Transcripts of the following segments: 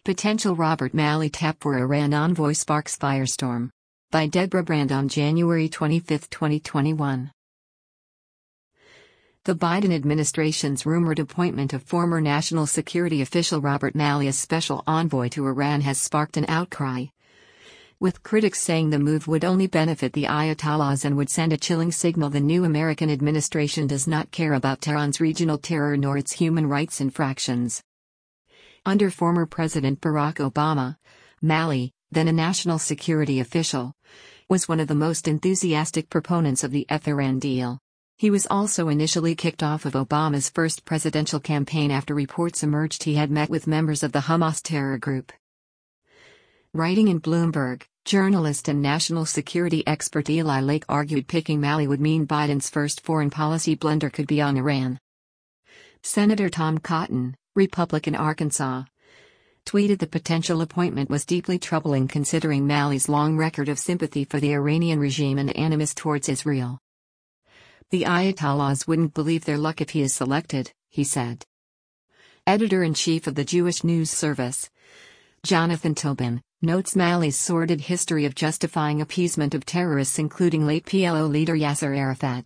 Potential Robert Malley tap for Iran envoy sparks firestorm. By Deborah Brand on January 25, 2021. The Biden administration's rumored appointment of former national security official Robert Malley as special envoy to Iran has sparked an outcry, with critics saying the move would only benefit the Ayatollahs and would send a chilling signal the new American administration does not care about Tehran's regional terror nor its human rights infractions. Under former President Barack Obama, Malley, then a national security official, was one of the most enthusiastic proponents of the Iran deal. He was also initially kicked off of Obama's first presidential campaign after reports emerged he had met with members of the Hamas terror group. Writing in Bloomberg, journalist and national security expert Eli Lake argued picking Malley would mean Biden's first foreign policy blunder could be on Iran. Senator Tom Cotton, Republican Arkansas, tweeted the potential appointment was deeply troubling considering Malley's long record of sympathy for the Iranian regime and animus towards Israel. The Ayatollahs wouldn't believe their luck if he is selected, he said. Editor-in-chief of the Jewish News Service, Jonathan Tobin, notes Malley's sordid history of justifying appeasement of terrorists including late PLO leader Yasser Arafat.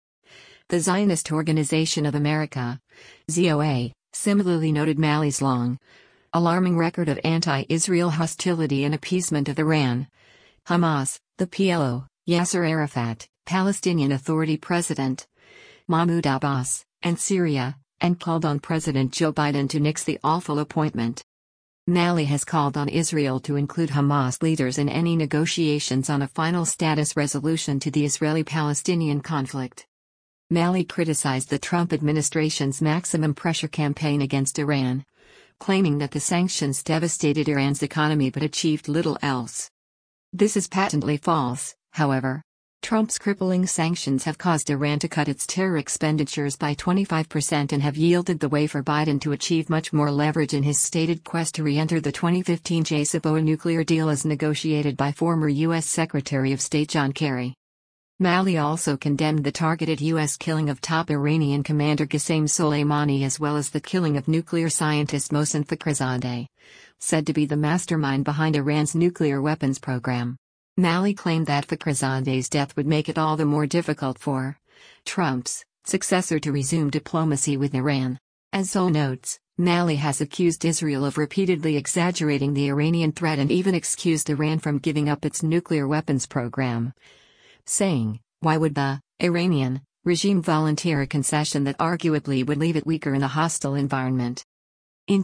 The Zionist Organization of America, ZOA, similarly noted Malley's long, alarming record of anti-Israel hostility and appeasement of Iran, Hamas, the PLO, Yasser Arafat, Palestinian Authority President, Mahmoud Abbas, and Syria, and called on President Joe Biden to nix the awful appointment. Malley has called on Israel to include Hamas leaders in any negotiations on a final status resolution to the Israeli-Palestinian conflict. Malley criticized the Trump administration's maximum pressure campaign against Iran, claiming that the sanctions devastated Iran's economy but achieved little else. This is patently false, however. Trump's crippling sanctions have caused Iran to cut its terror expenditures by 25% and have yielded the way for Biden to achieve much more leverage in his stated quest to re-enter the 2015 JCPOA nuclear deal as negotiated by former U.S. Secretary of State John Kerry. Malley also condemned the targeted U.S. killing of top Iranian commander Qasem Soleimani as well as the killing of nuclear scientist Mohsen Fakhrizadeh, said to be the mastermind behind Iran's nuclear weapons program. Malley claimed that Fakhrizadeh's death would make it all the more difficult for Trump's successor to resume diplomacy with Iran. As Zoll notes, Malley has accused Israel of repeatedly exaggerating the Iranian threat and even excused Iran from giving up its nuclear weapons program, saying, "Why would the Iranian regime volunteer a concession that arguably would leave it weaker in a hostile environment?" In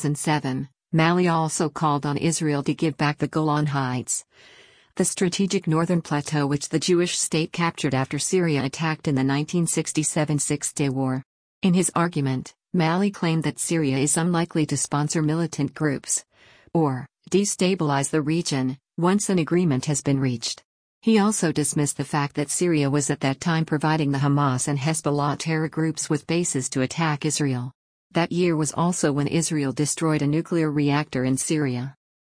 2007, Malley also called on Israel to give back the Golan Heights, the strategic northern plateau which the Jewish state captured after Syria attacked in the 1967 Six-Day War. In his argument, Malley claimed that Syria is unlikely to sponsor militant groups or destabilize the region once an agreement has been reached. He also dismissed the fact that Syria was at that time providing the Hamas and Hezbollah terror groups with bases to attack Israel. That year was also when Israel destroyed a nuclear reactor in Syria.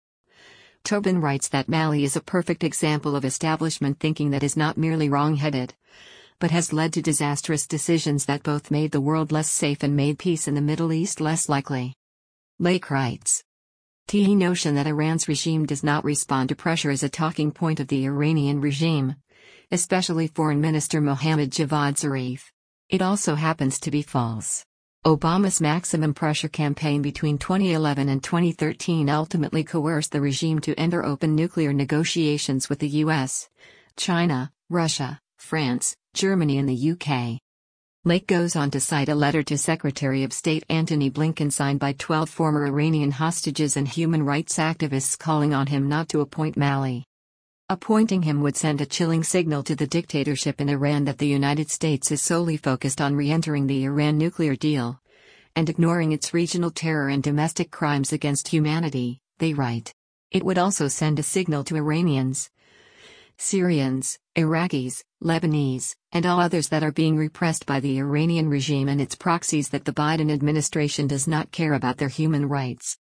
Tobin writes that Malley is a perfect example of establishment thinking that is not merely wrong-headed, but has led to disastrous decisions that both made the world less safe and made peace in the Middle East less likely. Lake writes, the notion that Iran's regime does not respond to pressure is a talking point of the Iranian regime, especially Foreign Minister Mohammad Javad Zarif. It also happens to be false. Obama's maximum pressure campaign between 2011 and 2013 ultimately coerced the regime to enter open nuclear negotiations with the US, China, Russia, France, Germany and the UK. Lake goes on to cite a letter to Secretary of State Antony Blinken signed by 12 former Iranian hostages and human rights activists calling on him not to appoint Malley. Appointing him would send a chilling signal to the dictatorship in Iran that the United States is solely focused on re-entering the Iran nuclear deal and ignoring its regional terror and domestic crimes against humanity, they write. It would also send a signal to Iranians, Syrians, Iraqis, Lebanese, and all others that are being repressed by the Iranian regime and its proxies that the Biden administration does not care about their human rights.